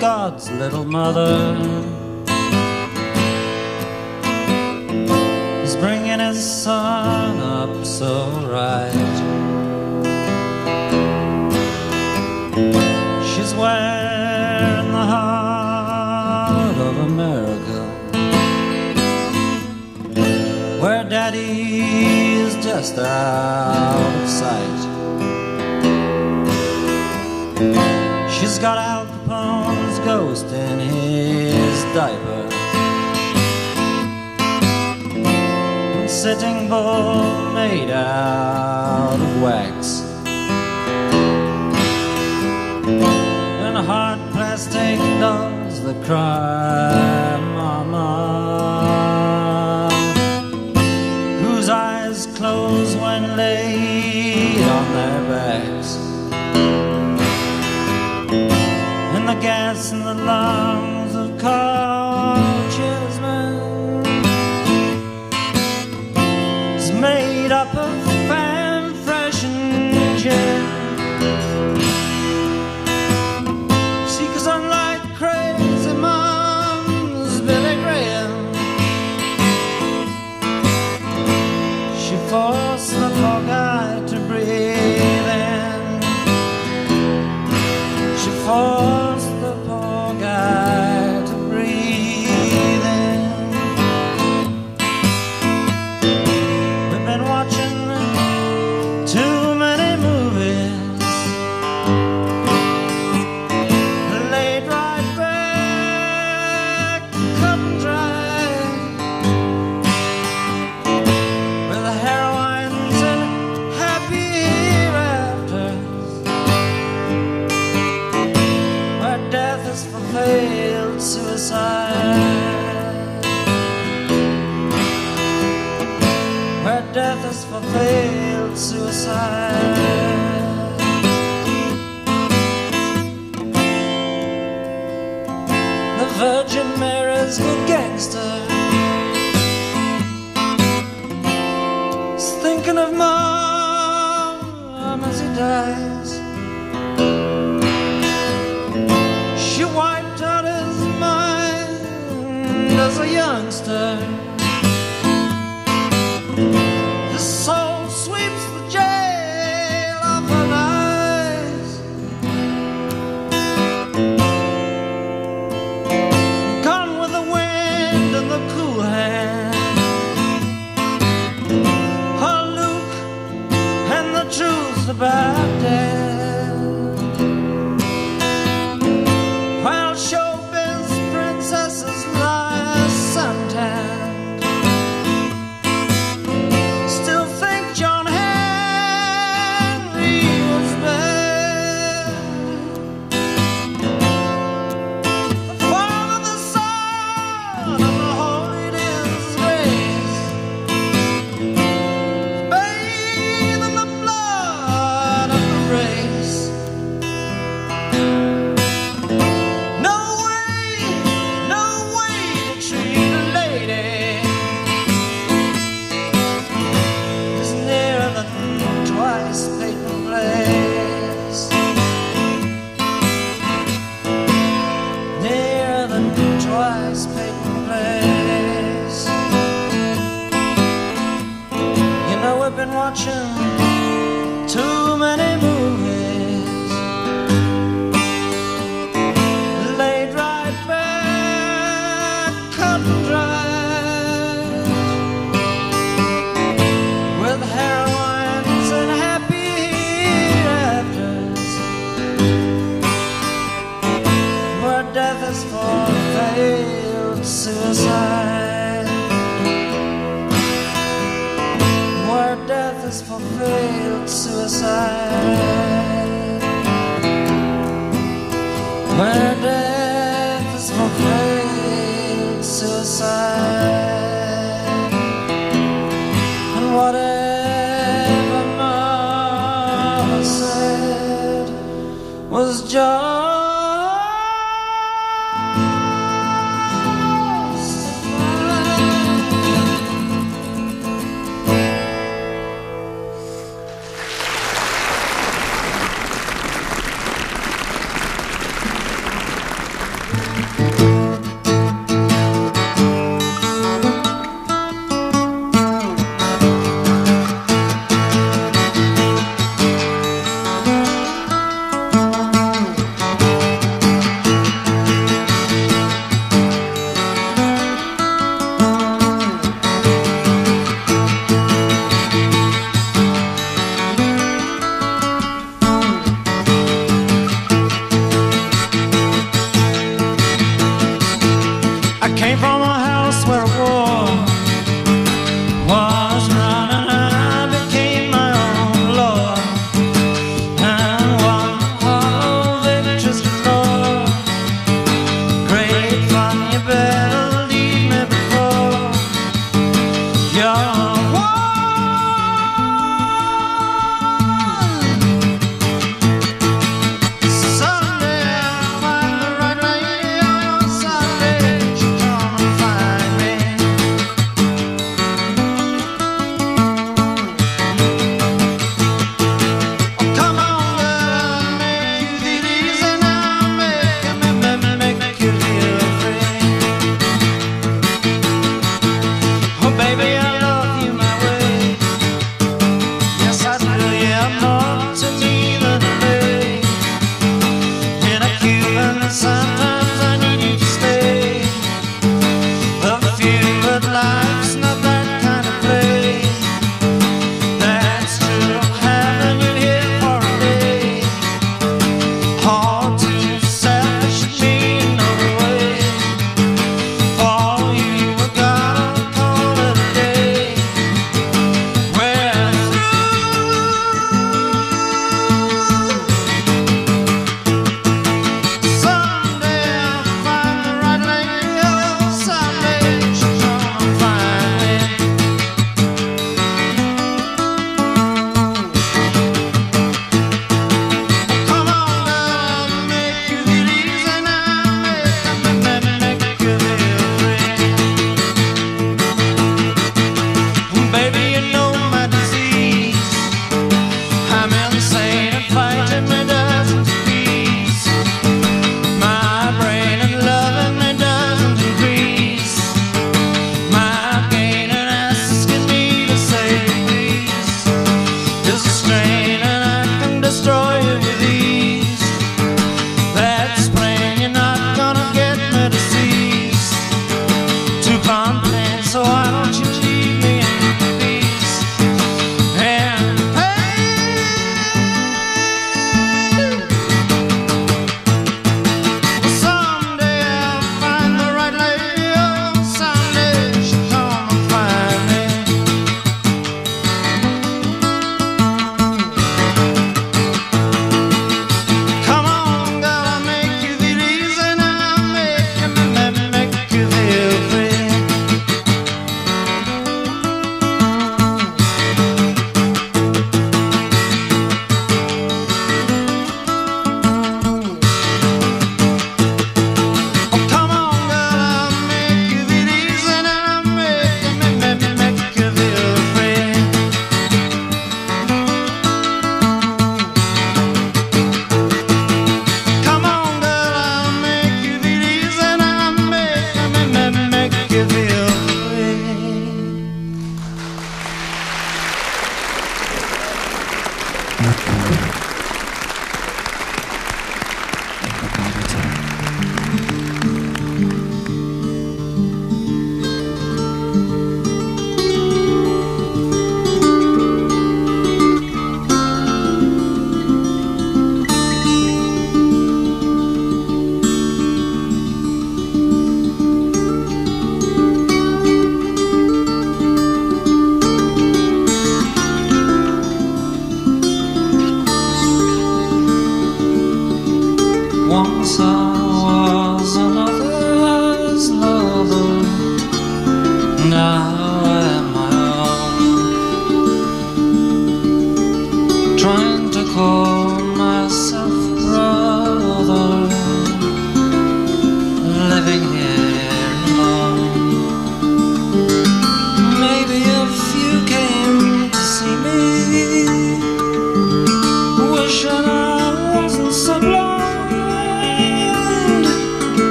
God's little mother is bringing his son up so right. She's wearing the heart of America, where daddy is just out of sight. She's got Al Capone's ghost in his diaper, and Sitting Bull made out of wax, and hard plastic dolls that cry mama, whose eyes close when laid on their backs, and the gas in the lungs of Carl Chessman is made up of fan fresh and gin. See, 'cause unlike crazy mom's Billy Graham, she forced the poor guy to breathe in. She forced the poor guy to breathe in. We've been watching too many movies, laid right back, cut and dry, with the heroines and happy rafters, where death is for failed suicide, where death is for failed suicide. The Virgin Mary's good gangster is thinking of mom as he dies. She wiped out his mind as a youngster. His soul sweeps the jail off her eyes. Gone with the wind and the cool hand, her Luke and the truth about death. While showbiz princesses lie suntanned, still think John Henry was bad. The Father, the Son, and the Holy Disgrace, bathed in the blood of the race. No way to treat a lady is nearer than twice Peyton Place, nearer than twice Peyton Place. You know, we've been watching too many movies, laid right back, cut and dried, with heroines and happy rafters, where death is for failed suicide, where death is for failed suicide, where death is for failed suicide. And whatever mama said was just fine.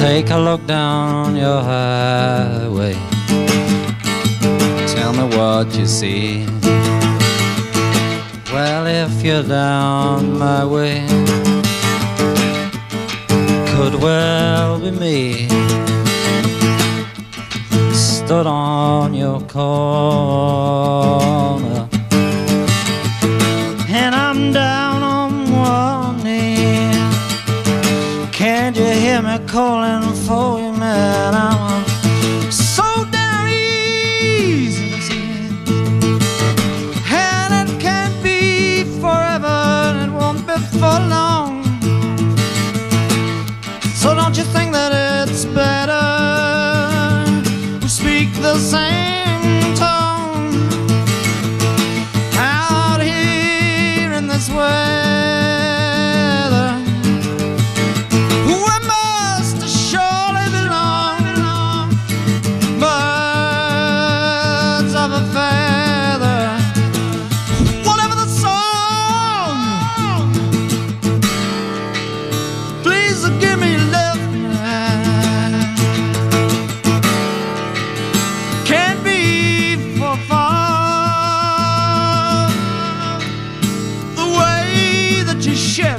Take a look down your highway. Tell me what you see. Well, if you're down my way, could well be me. Stood on your corner, and I'm down on one knee. Can't you hear me calling for you, man? I'm so damn easy to see, and it can't be forever, and it won't be for long. So don't you think that it's better we speak the same tone out here in this weather? We must surely belong, birds of a feather. Whatever the song, please give me love. Can't be for far the way that you shift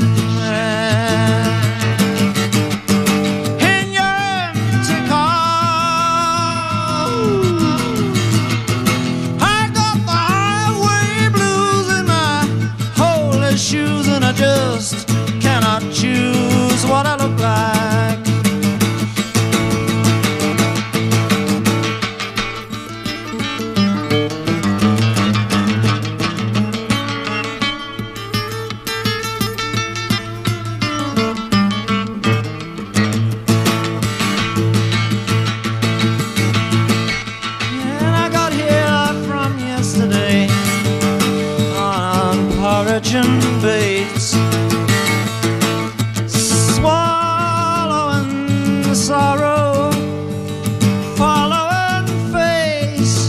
in your empty car. I got the highway blues in my holy shoes, and I just cannot choose what I look like. And I got here from yesterday on porridge and baits, swallowing the sorrow, following face,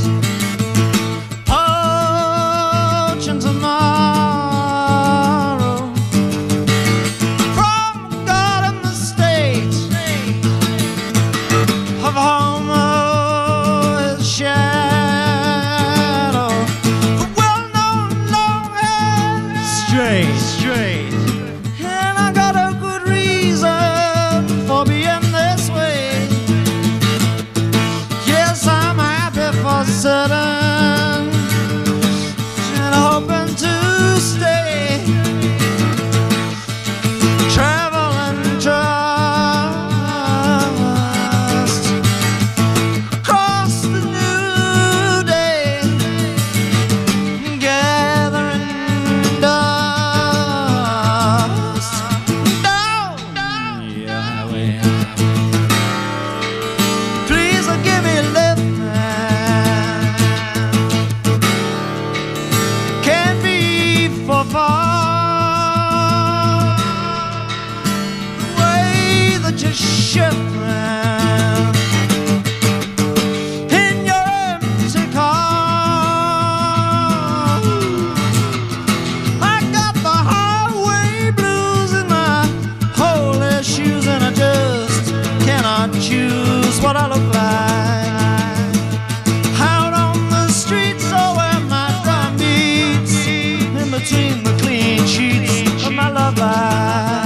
approaching tomorrow. From God in the state of homo is shadow, the well-known long and straight. And I got a good reason for being this way. Yes, I'm happy for certain, and hoping to stay. Traveling trust across the new day, gathering dust down your highway. Please give me a lift, man. Can't be for far the way that you shift, man, in your empty car. I got the highway blues in my holy shoes, and I just cannot choose what I look like out on the streets, or where my time meets in between the clean sheets of my love life.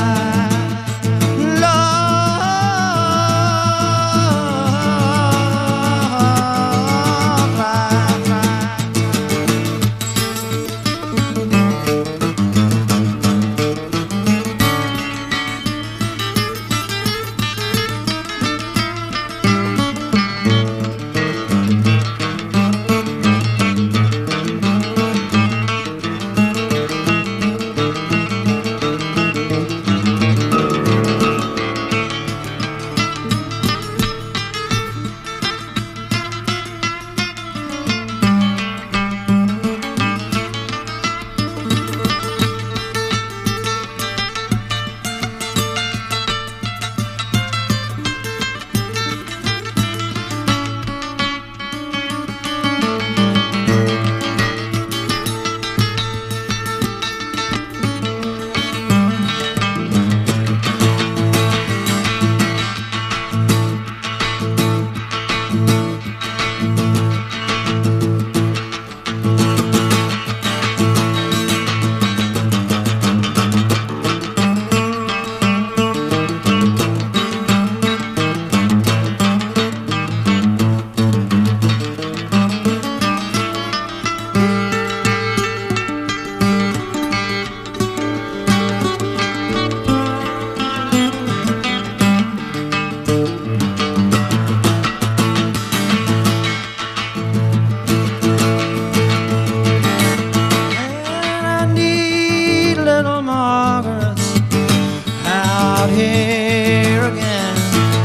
little Margaret's out here again,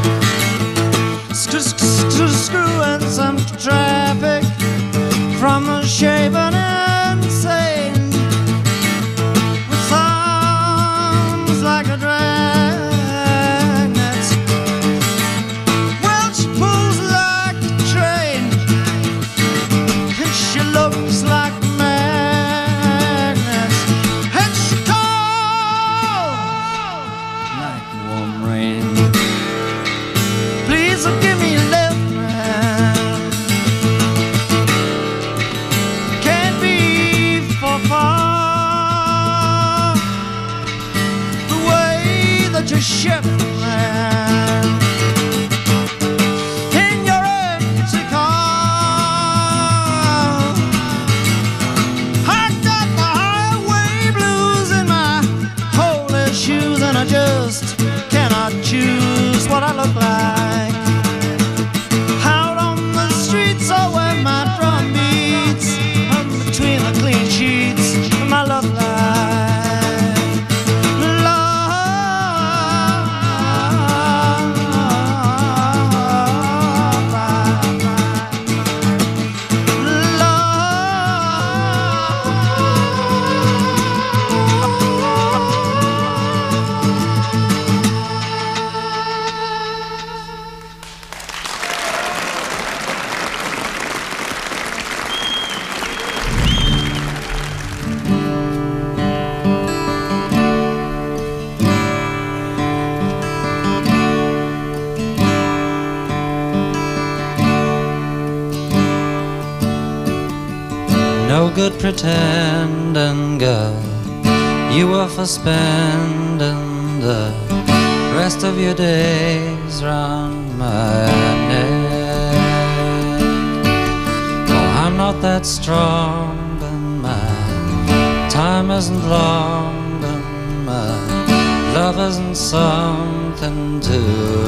screwing some traffic from a shaven insane, with songs like a dragnet. Well, she pulls like a train, and she looks like a magnet, and she calls like warm rain. Please give me a lift, man. Can't be for far the way that you ship, man, in your empty car. I got the highway blues in my holy shoes, and I just cannot choose what I look like out on the streets, or where my drum beats between the clean sheets of my love life. No good pretending, girl, you were for spending the rest of your days round my neck. Oh, I'm not that strong, and my time isn't long, and my love isn't something to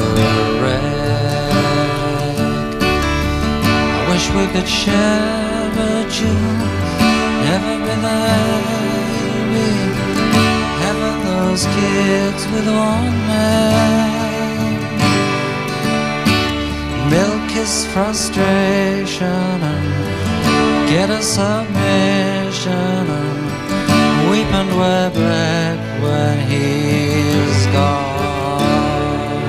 wreck. I wish we could share, but you'll never be there. Having those kids with one man, milk is frustration, and get a submission, and weep and wear black when he's gone.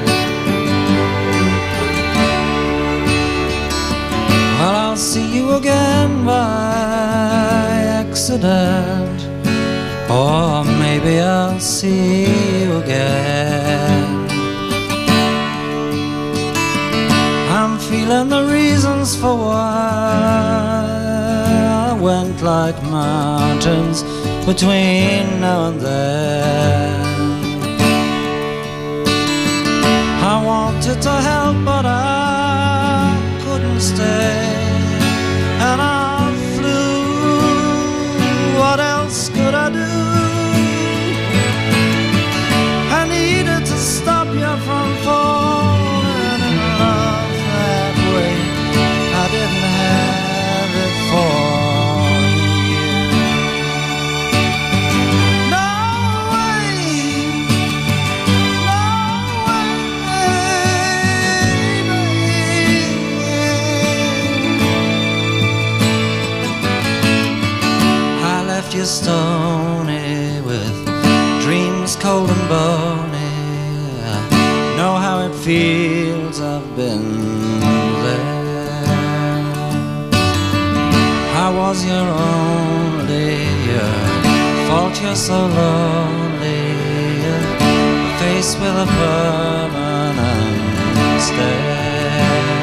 Well, I'll see you again by accident, or maybe I'll see you again. I'm feeling the reasons for why I went like mountains between now and then. I wanted to help, but I couldn't stay, and I flew. What else could I do? I needed to stop you from falling in love that way. I didn't have it for you. No way, no way, baby. I left you stony with dreams cold and bony. I know how it feels, I've been there. I was your only fault, you're so lonely, faced with a permanent stare.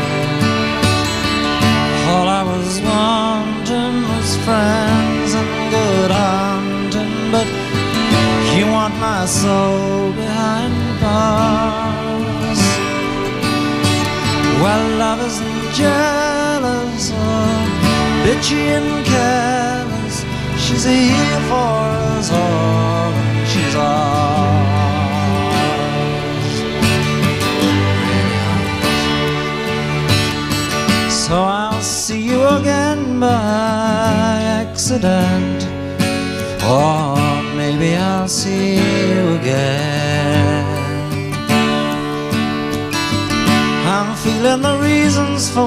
All I was wanting was friends and good hunting, but you want my soul behind bars. Well, love isn't jealous or bitchy and careless. She's here for us all, and she's ours. So I'll see you again by accident, or maybe maybe I'll see you again. I'm feeling the reasons for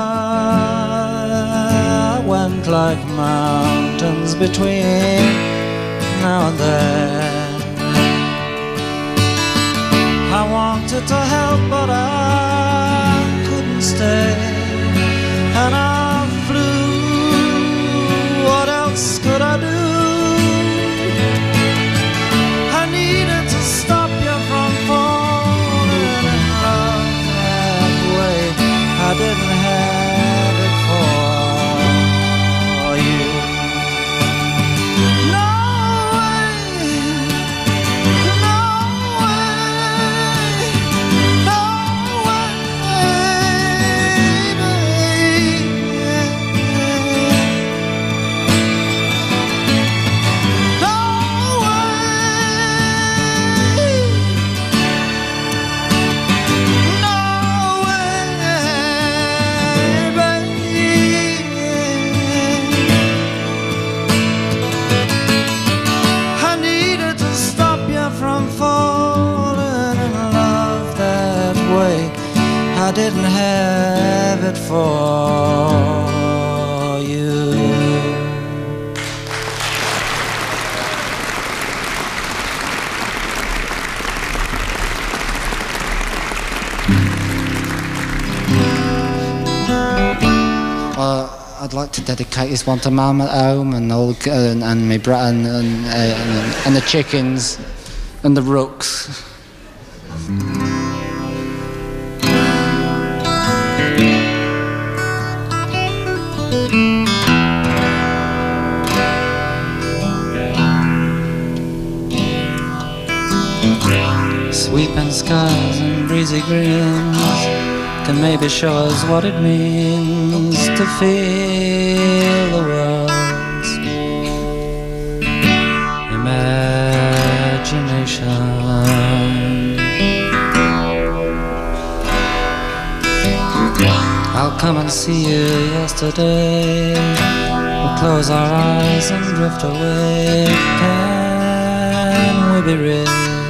why I went like mountains between now and then. I wanted to help but I couldn't stay, and I flew. What else could I do? I needed to stop you from falling in love that way. I didn't have it for you. No way, no way, no way, baby. No I didn't have it for you. I'd like to dedicate this one to Mum at home and all, and my brother and the chickens and the rooks. Sweeping skies and breezy greens can maybe show us what it means to feel the world's imagination. I'll come and see you yesterday. We'll close our eyes and drift away. Can we be real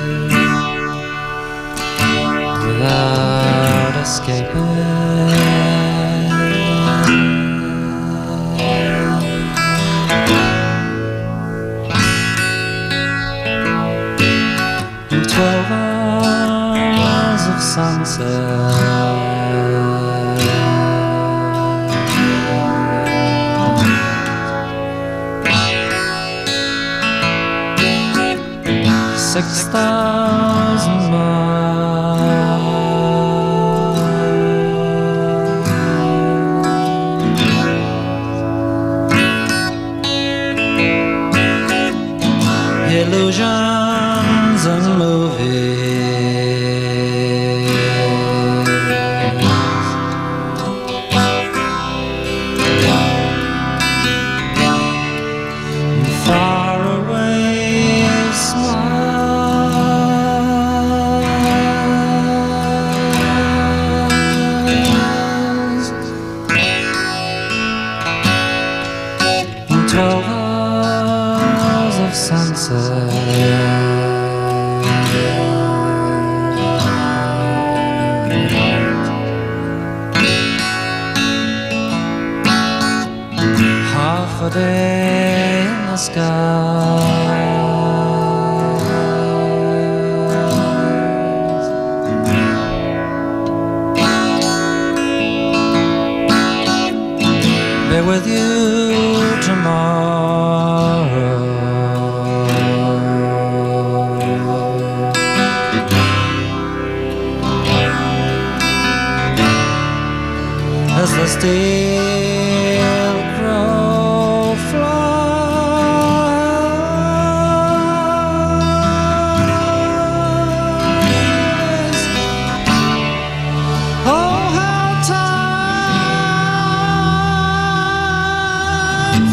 without escaping? In 12 hours of sunset, $6,000 illusions and movies, far away smiles, 12 hours of sunset. Half a day in the skies, be with you tomorrow. As the steel crow flies, oh how time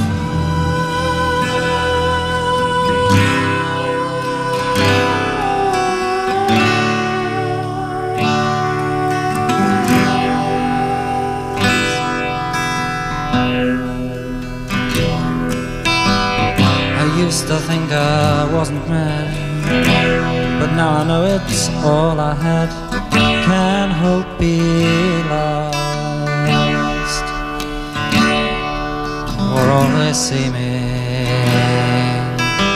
flies. I wasn't mad, but now I know it's all I had. Can hope be lost, or only seeming?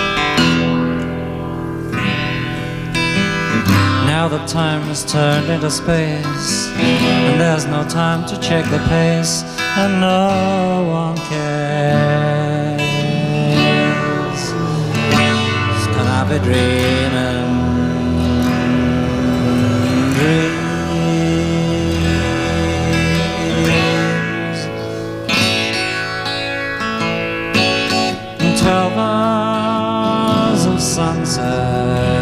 Now the time has turned into space, and there's no time to check the pace, and no one cares. Can I be dreaming? Dreams. 12 hours of sunset,